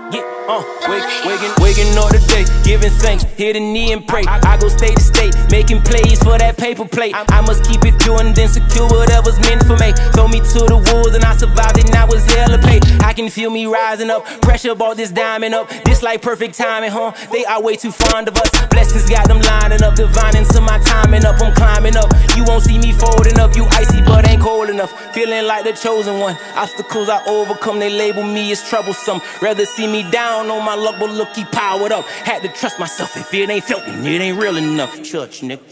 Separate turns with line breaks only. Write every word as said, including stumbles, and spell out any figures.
Get, uh, wake, waking, waking up today, giving thanks, hit a knee and pray. I go state to state, making plays for that paper plate. I must keep it pure and then secure whatever's meant for me. Throw me to the wolves and I survived it, now it's hella pay. I can feel me rising up, pressure brought this diamond up. This like perfect timing, huh? They are way too fond of us. Blessings got them lining up, divine into my timing up. I'm climbing up, you won't see me folding up. You icy but ain't cold enough, feeling like the chosen one. Obstacles I overcome, they label me as troublesome. Rather see me down on my luck, but look, he powered up. Had to trust myself, if it ain't felt me, it ain't real enough. Church, nigga.